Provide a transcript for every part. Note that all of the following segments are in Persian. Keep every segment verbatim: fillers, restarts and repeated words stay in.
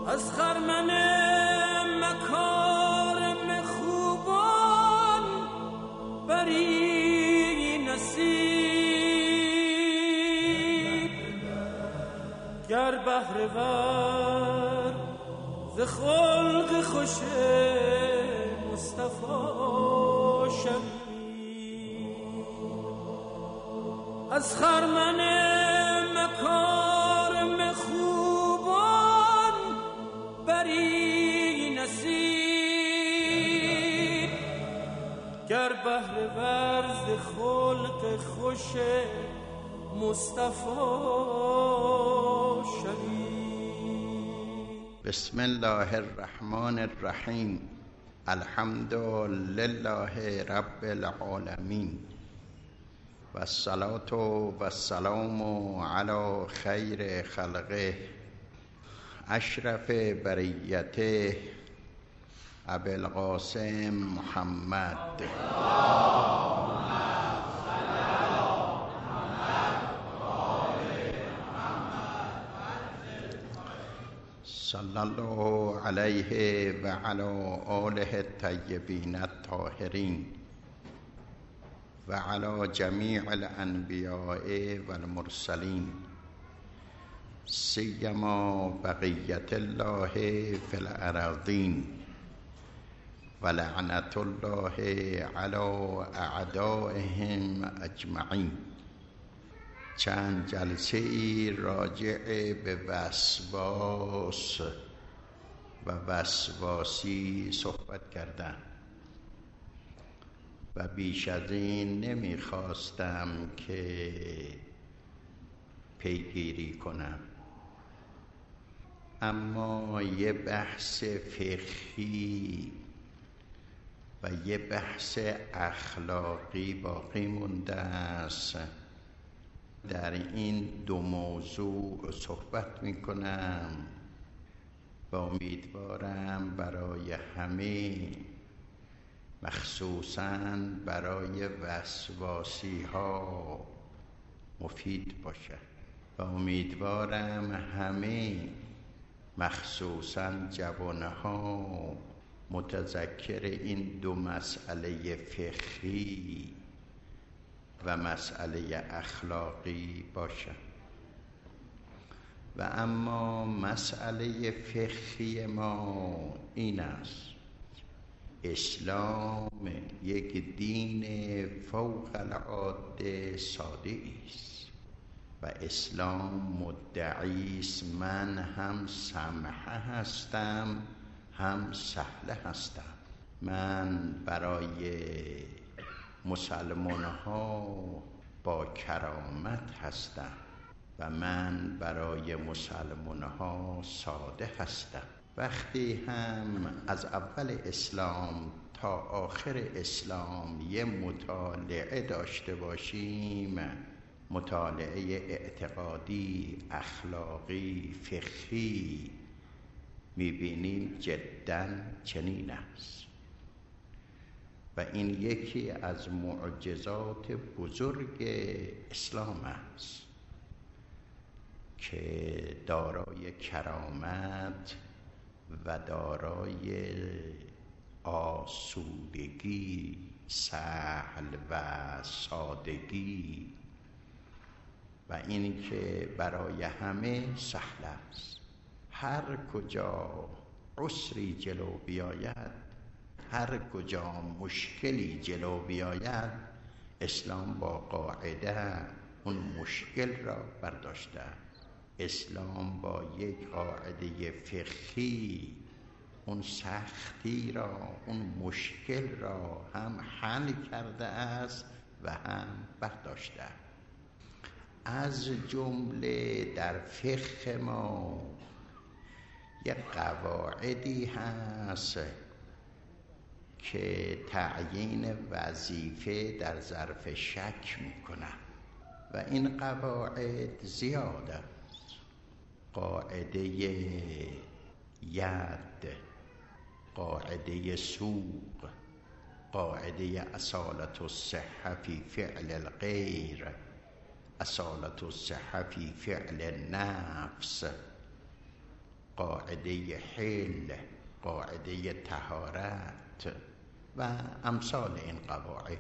از خرمن مکارم خوبان بری نصیب، گر بهره‌ور ز خلق خوش مصطفی شوی. از خرمن مکارم خوبان بری نصیب، گر بهره‌ور ز خلق خوش مصطفی شوی. بسم الله الرحمن الرحیم. الحمد لله رب العالمین و الصلاة و السلام علی خیر خلقه اشرف بریته ابی القاسم محمد. صلی الله علیه و علی آله الطیبین الطاهرین و علی جمیع الانبیاء و المرسلین، سیما بقیت الله فی الارضین و لعنت الله علی اعدائهم اجمعین. چند جلسه ای راجع به وسواس و وسواسی صحبت کردم و بیش از این نمیخواستم که پیگیری کنم، اما یه بحث فقهی و یه بحث اخلاقی باقی مونده است. در این دو موضوع صحبت میکنم و امیدوارم برای همه، مخصوصاً برای وسواسی ها مفید باشه و امیدوارم همه، مخصوصاً جوانه ها، متذکر این دو مسئله فقهی و مسئله اخلاقی باشد. و اما مسئله فقهی ما این است: اسلام یک دین فوق العاده ساده است و اسلام مدعی است من هم سمحه هستم هم سهله هستم. من برای مسلمان ها با کرامت هستم و من برای مسلمان ها ساده هستم. وقتی هم از اول اسلام تا آخر اسلام یه مطالعه داشته باشیم، مطالعه اعتقادی، اخلاقی، فقهی، میبینیم جداً چنین است. و این یکی از معجزات بزرگ اسلام است که دارای کرامت و دارای آسودگی، سهل و سادگی، و این که برای همه سهل است. هر کجا عسری جلو بیاید، هر کجا مشکلی جلو بیاید، اسلام با قاعده اون مشکل را برداشته. اسلام با یک قاعده فقهی اون سختی را، اون مشکل را هم حل کرده است و هم برداشته. از جمله در فقه ما یک قواعدی هست که تعیین وظیفه در ظرف شک میکنن و این قواعد زیاد است. قاعده ید، قاعده سوق، قاعده اصالت الصحة فی فعل الغیر، اصالت الصحة فی فعل النفس، قاعده حل، قاعده طهارت و امثال این قواعد.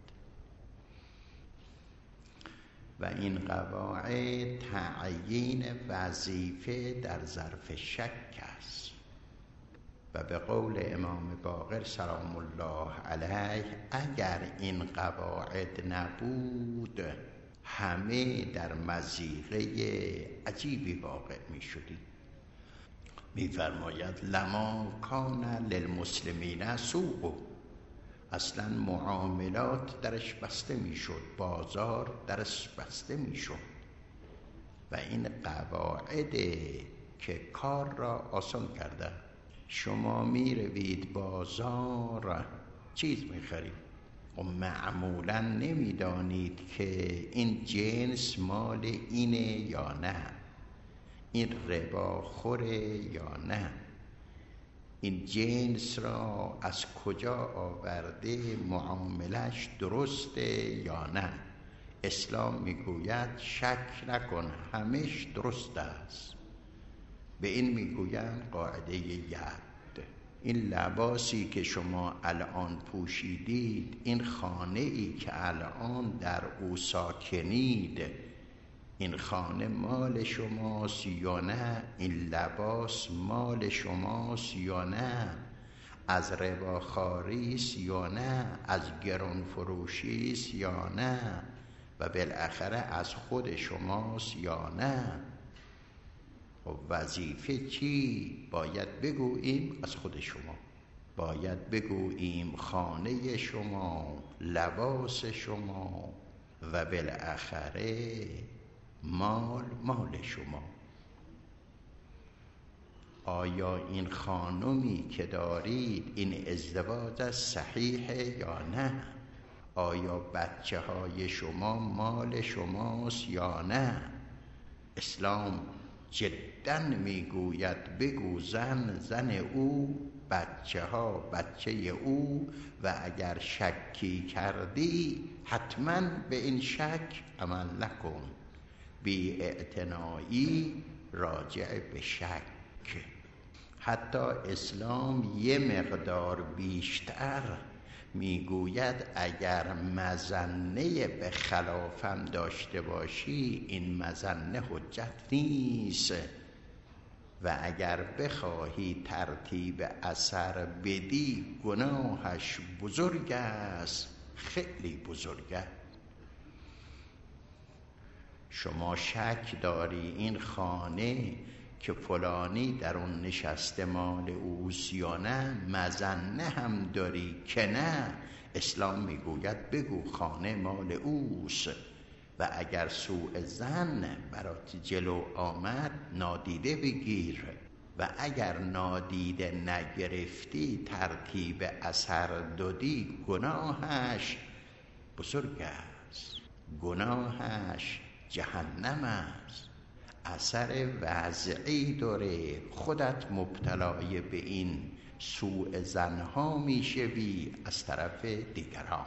و این قواعد تعیین وظیفه در ظرف شک است و به قول امام باقر سلام الله علیه اگر این قواعد نبود همه در مضیقه عجیبی واقع می شدیم. می فرماید لما کان للمسلمین سوق، اصلا معاملات درش بسته می شد، بازار درش بسته می شد و این قواعد که کار را آسان کرده. شما می روید بازار چیز می خرید و معمولا نمی دانید که این جنس مال اینه یا نه، این ربا خوره یا نه، این جنس را از کجا آورده، معاملش درسته یا نه. اسلام میگوید شک نکن، همش درست است. به این میگویند قاعده ید. این لباسی که شما الان پوشیدید، این خانه ای که الان در او ساکنید، این خانه مال شماست یا نه؟ این لباس مال شماست یا نه؟ از رباخواری است یا نه؟ از گران فروشی است یا نه؟ و بالاخره از خود شماست یا نه؟ و وظیفه چی؟ باید بگوییم از خود شما، باید بگوییم خانه شما، لباس شما و بالاخره مال مال شما. آیا این خانمی که دارید این ازدواج صحیحه یا نه؟ آیا بچه های شما مال شماست یا نه؟ اسلام جدا میگوید بگو زن زن او، بچه ها بچه او، و اگر شکی کردی حتما به این شک عمل نکن. بی اعتنایی راجع به شک. حتی اسلام یه مقدار بیشتر میگوید اگر مظنه به خلافم داشته باشی این مظنه حجت نیست و اگر بخواهی ترتیب اثر بدی گناهش بزرگ است، خیلی بزرگ است. شما شک داری این خانه که فلانی در اون نشسته مال اوست یا نه؟ مظنه هم داری که نه؟ اسلام میگوید بگو خانه مال اوست و اگر سوء ظن برات جلو آمد نادیده بگیر و اگر نادیده نگرفتی ترتیب اثر دادی گناهش بزرگ است، گناهش جهنم است، اثر وضعی داره، خودت مبتلای به این سوء ظنها میشوی از طرف دیگران.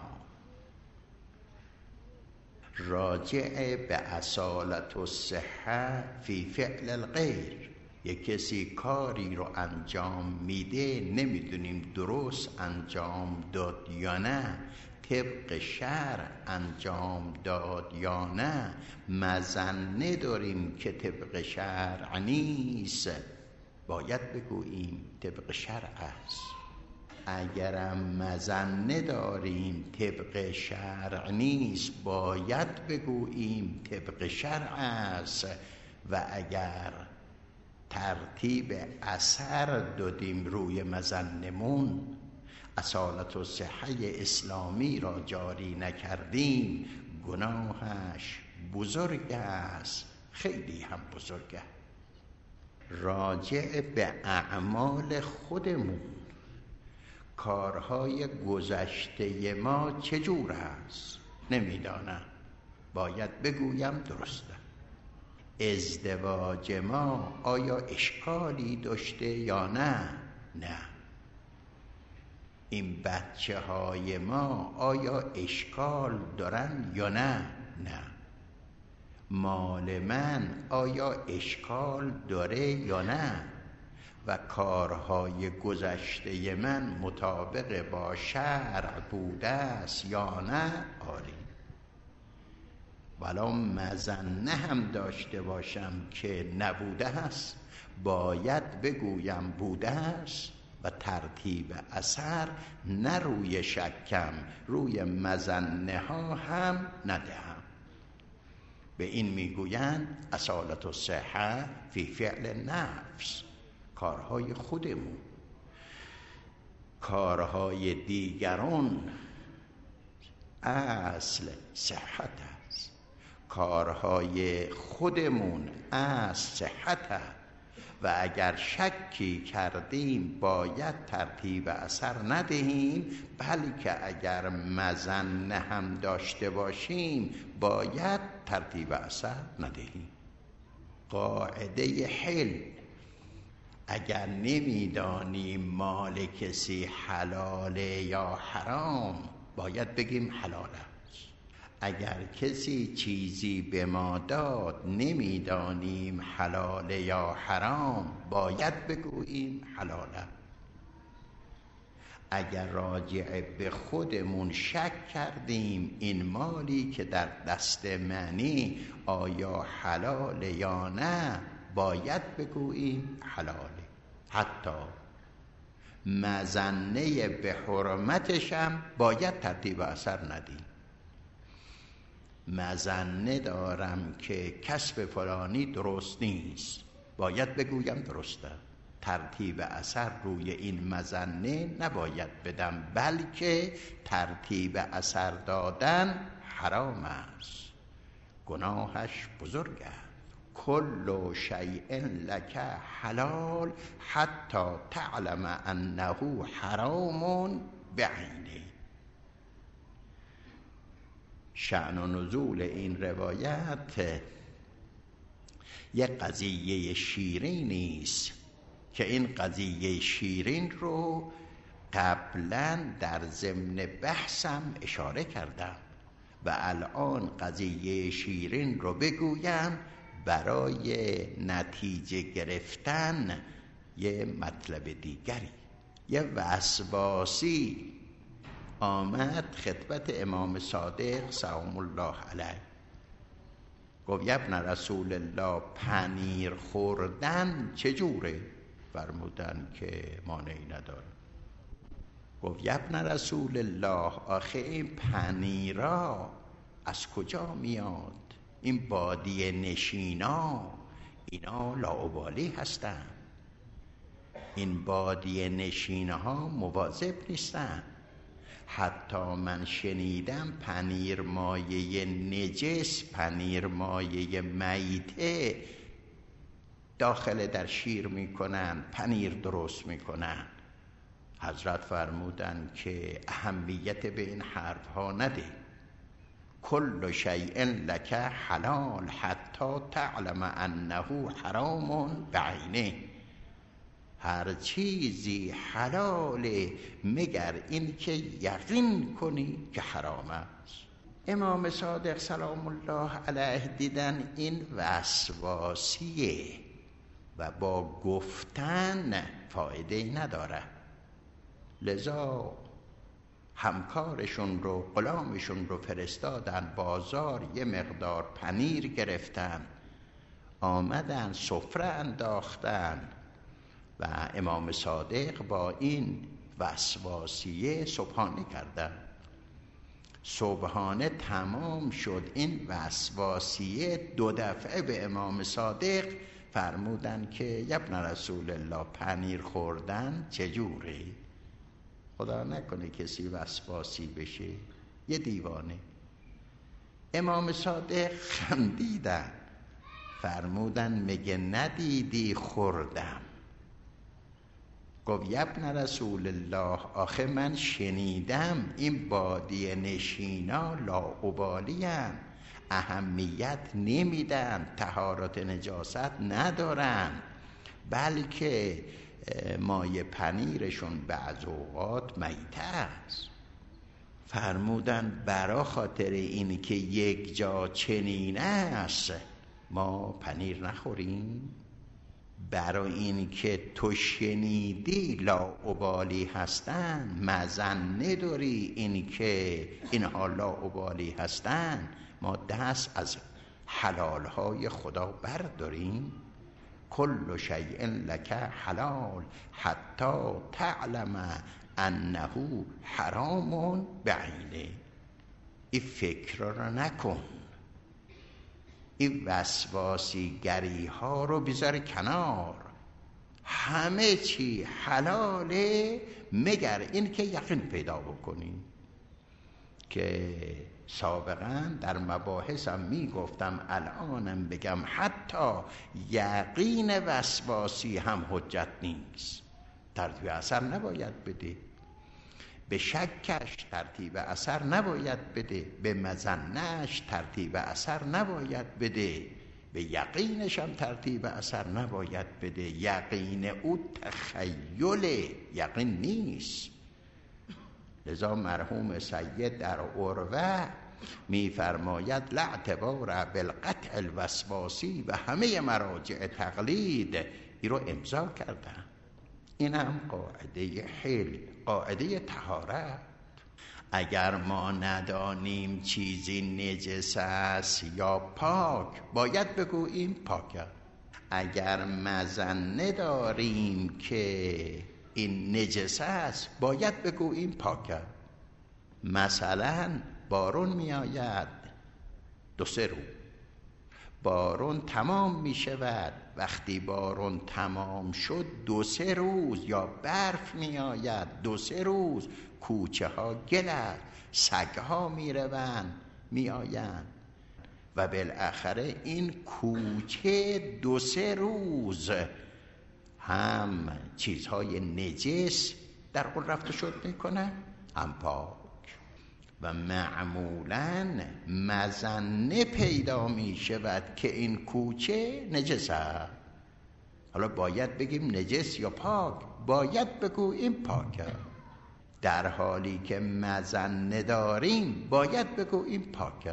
راجع به اصالت الصحه فی فعل الغیر، یک کسی کاری رو انجام میده نمیدونیم درست انجام داد یا نه، طبق شرع انجام داد یا نه، مظنه داریم که طبق شرع نیست، باید بگوییم طبق شرع است. اگرم مظنه داریم طبق شرع نیست باید بگوییم طبق شرع است و اگر ترتیب اثر دادیم روی مظنمون، اصالت و صحه اسلامی را جاری نکردیم، گناهش بزرگ است، خیلی هم بزرگ است. راجع به اعمال خودمون، کارهای گذشته ما چجور است نمیدانم، باید بگویم درسته. ازدواج ما آیا اشکالی داشته یا نه؟ نه. این بچه های ما آیا اشکال دارن یا نه؟ نه. مال من آیا اشکال داره یا نه؟ و کارهای گذشته من مطابق با شرع بوده است یا نه؟ آری. ولی مظنه هم داشته باشم که نبوده است، باید بگویم بوده است و ترتیب اثر نه روی شکم، روی مظنه ها هم ندهم. به این میگویند اصالت الصحه فی فعل نفس، کارهای خودمون. کارهای دیگران اصل صحت است، کارهای خودمون اصل صحت است. و اگر شکی کردیم باید ترتیب اثر ندهیم، بلکه اگر مظنه هم داشته باشیم باید ترتیب اثر ندهیم. قاعده حل: اگر نمیدانیم مال کسی حلاله یا حرام باید بگیم حلال است. اگر کسی چیزی به ما داد نمیدانیم حلال یا حرام باید بگوییم حلاله. اگر راجع به خودمون شک کردیم این مالی که در دست منی آیا حلال یا نه باید بگوییم حلاله. حتی مظنه به حرمتشم باید ترتیب اثر ندیم. مظنه دارم که کسب فلانی درست نیست، باید بگویم درسته. ترتیب اثر روی این مظنه نباید بدم، بلکه ترتیب اثر دادن حرام است، گناهش بزرگ است. کل شیء لک حلال حتی تعلم انه حرام بعینه. شأن و نزول این روایت یک قضیه شیرینی است که این قضیه شیرین رو قبلا در ضمن بحثم اشاره کردم و الان قضیه شیرین رو بگویم برای نتیجه گرفتن یه مطلب دیگری. یه وسواسی آمد خدمت امام صادق سلام الله علیه، گفت ابن رسول الله پنیر خوردن چجوره؟ فرمودن که مانعی نداره. گفت ابن رسول الله آخه این پنیرا از کجا میاد؟ این بادیه نشینا اینا لاابالی هستن، این بادیه نشینها مواظب نیستن. حتی من شنیدم پنیر مایه نجس، پنیر مایه میته داخل در شیر میکنن، پنیر درست میکنن. حضرت فرمودن که اهمیت به این حرف ها نده. کل شیء لک حلال حتی تعلم انه حرام بعینه. هر چیزی حلاله مگر این که یقین کنی که حرام است. امام صادق سلام الله علیه دیدن این وسواسیه و با گفتن فایده نداره، لذا همکارشون رو غلامشون رو فرستادن بازار، یه مقدار پنیر گرفتن، آمدن سفره انداختن و امام صادق با این وسواسیه صبحانه کردن. صبحانه تمام شد، این وسواسیه دو دفعه به امام صادق فرمودن که ابن رسول الله پنیر خوردن چجوره؟ خدا نکنه کسی وسواسی بشه، یه دیوانه. امام صادق خندیدن، فرمودن مگه ندیدی خوردم؟ گفت ابن رسول الله آخه من شنیدم این بادیه نشینا لاابالین، اهمیت نمیدن، طهارت نجاست ندارن، بلکه مایه پنیرشون بعض اوقات میته است. فرمودن برا خاطر این که یک جا چنین است ما پنیر نخوریم؟ برای این که تو شنیدی لاابالی هستن، مزن نداری این که اینها لاابالی هستن، ما دست از حلالهای خدا برداریم. کل شیء لک حلال حتی تعلم انه حرام بعینه. این فکر رو نکن، این وسواسی گری ها رو بذار کنار. همه چی حلاله مگر این که یقین پیدا بکنی. که سابقا در مباحثم میگفتم، الانم بگم، حتی یقین وسواسی هم حجت نیست. ترتیب اثر نباید بده، به شکش ترتیب اثر نباید بده، به مظنش ترتیب اثر نباید بده، به یقینش هم ترتیب اثر نباید بده. یقین او تخیل یقین نیست. لذا مرحوم سید در عروه میفرماید لا اعتبار بالقطع الوسواسی و همه مراجع تقلید این رو امضا کردن. این هم قاعده حل، قاعده طهارت. اگر ما ندانیم چیزی نجس است یا پاک، باید بگوییم پاک. اگر مظنه داریم که این نجس است، باید بگوییم پاک. مثلا بارون می آید دو سه روز، بارون تمام می شود. وقتی بارون تمام شد دو سه روز، یا برف می آید دو سه روز، کوچه ها گل است، سگ ها می روند می آیند و بالاخره این کوچه دو سه روز هم چیزهای نجس در اون رفت و شد میکنه، هم پاک. و معمولاً مظنه پیدا می شود که این کوچه نجس است. حالا باید بگیم نجس یا پاک؟ باید بگوییم پاک. در حالی که مظنه داریم باید بگوییم پاک.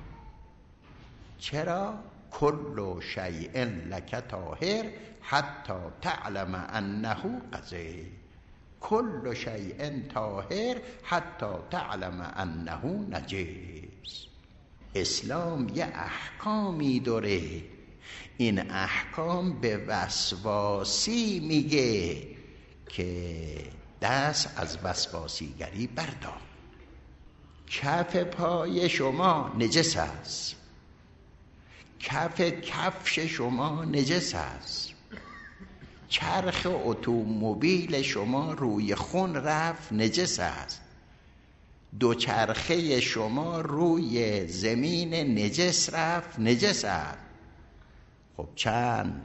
چرا؟ کل شیء لک طاهر حتی تعلم انه قذر. کل شیء طاهر حتی تعلم انه نجس. اسلام یه احکامی داره، این احکام به وسواسی میگه که دست از وسواسیگری بردار. کف پای شما نجس است، کف کفش شما نجس است، چرخ اتومبیل شما روی خون رفت نجس است، دو چرخه شما روی زمین نجس رفت نجس است. خب چند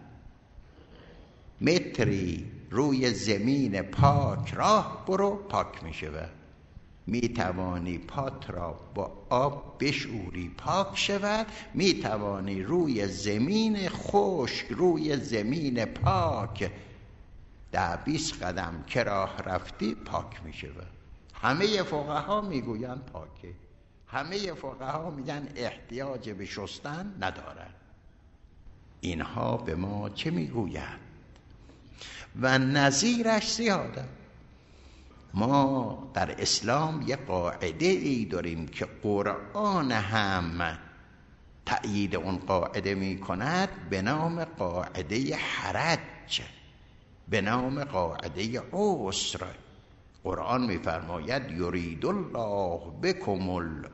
متری روی زمین پاک راه برو، پاک می شود. می توانی پات را با آب بشوری، پاک شود. می توانی روی زمین خشک، روی زمین پاک ده بیست قدم که راه رفتی، پاک می شود. همه فقها می گویند پاکه، همه فقها میگن احتیاج به شستن ندارد. اینها به ما چه می گویند؟ و نظیرش زیاده. ما در اسلام یک قاعده ای داریم که قرآن هم تأیید اون قاعده می کند، به نام قاعده حرج، به نام قاعده عسر. قرآن می فرماید یرید الله بکم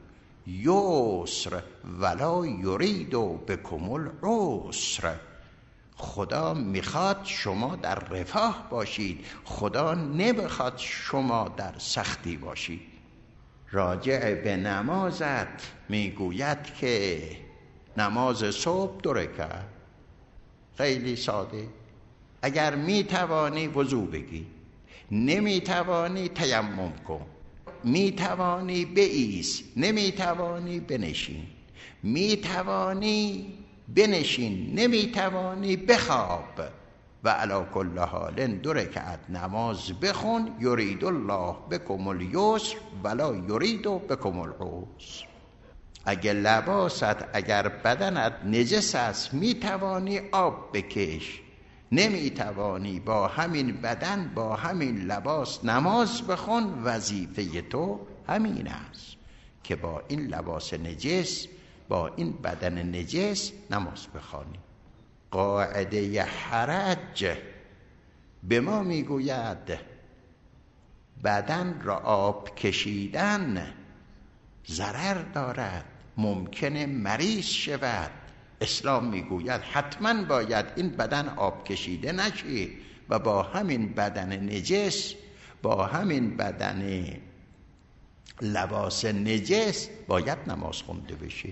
الیسر ولا یرید بکم العسر. خدا میخواد شما در رفاه باشید، خدا نمیخواد شما در سختی باشید. راجع به نمازت میگوید که نماز صبح دو رکعت، خیلی ساده. اگر میتوانی وضو بگی، نمیتوانی تیمم کن، میتوانی بایست، نمیتوانی بنشین، میتوانی بنشین، نمیتوانی بخواب. و علی کل حال دو رکعت نماز بخون. یرید الله بکم الیسر ولا یرید بکم العسر. اگر لباست، اگر بدنت نجس است، میتوانی آب بکش، نمیتوانی با همین بدن با همین لباس نماز بخون، وظیفه تو همین است که با این لباس نجس، با این بدن نجس نماز بخوانی. قاعده حرج به ما میگوید بدن را آب کشیدن ضرر دارد، ممکنه مریض شود. اسلام میگوید حتما باید این بدن آب کشیده نشه و با همین بدن نجس، با همین بدن لباس نجس باید نماز خونده بشه.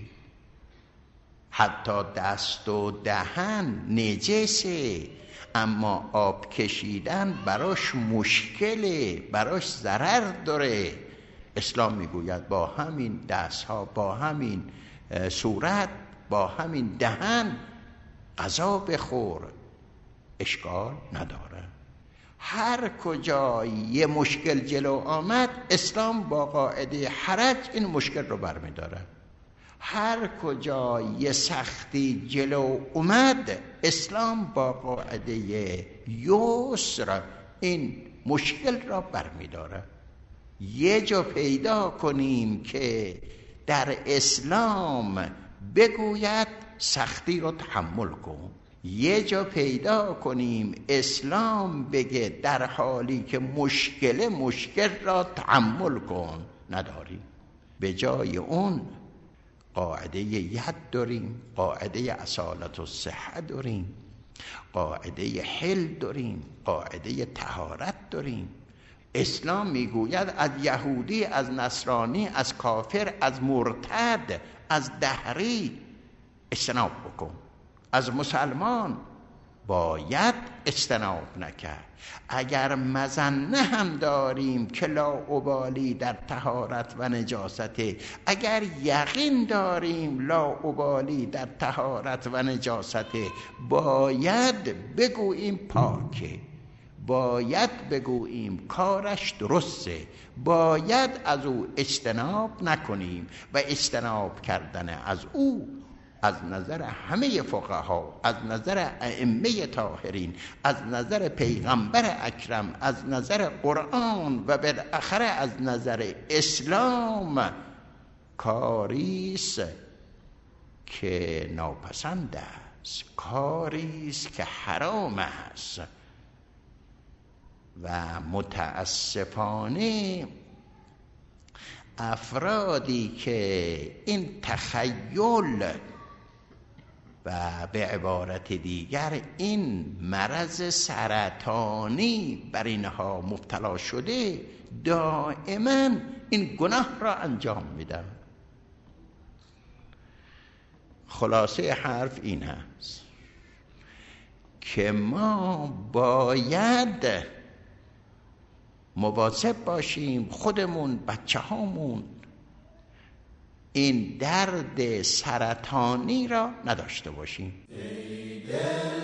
حتی دست و دهن نجسه، اما آب کشیدن براش مشکله، براش ضرر داره. اسلام میگوید با همین دست ها، با همین صورت، با همین دهن غذا بخور، اشکال نداره. هر کجا یه مشکل جلو آمد، اسلام با قاعده حرج این مشکل رو برمیداره. هر کجا یه سختی جلو اومد، اسلام با قاعده یسر این مشکل را برمیداره. یه جا پیدا کنیم که در اسلام بگوید سختی رو تحمل کن، یه جا پیدا کنیم اسلام بگه در حالی که مشکل مشکل را تحمل کن، نداریم. به جای اون قاعده ید داریم، قاعده اصالت و صحه داریم، قاعده حل داریم، قاعده طهارت داریم. اسلام میگوید از یهودی، از نصرانی، از کافر، از مرتد، از دهری اجتناب بکن. از مسلمان باید اجتناب نکرد. اگر مظنه هم داریم که لاابالی در طهارت و نجاسته، اگر یقین داریم لاابالی در طهارت و نجاسته، باید بگوییم پاکه، باید بگوییم کارش درسته، باید از او اجتناب نکنیم. و اجتناب کردن از او از نظر همه فقها، از نظر ائمه طاهرین، از نظر پیغمبر اکرم، از نظر قرآن و بالاخره از نظر اسلام کاریست که ناپسند است، کاریست که حرام است. و متاسفانه افرادی که این تخیل و به عبارت دیگر این مرض سرطانی بر اینها مبتلا شده، دائما این گناه را انجام میدن. خلاصه حرف این هست که ما باید مواظب باشیم خودمون، بچه هامون این درد سرطانی را نداشته باشیم.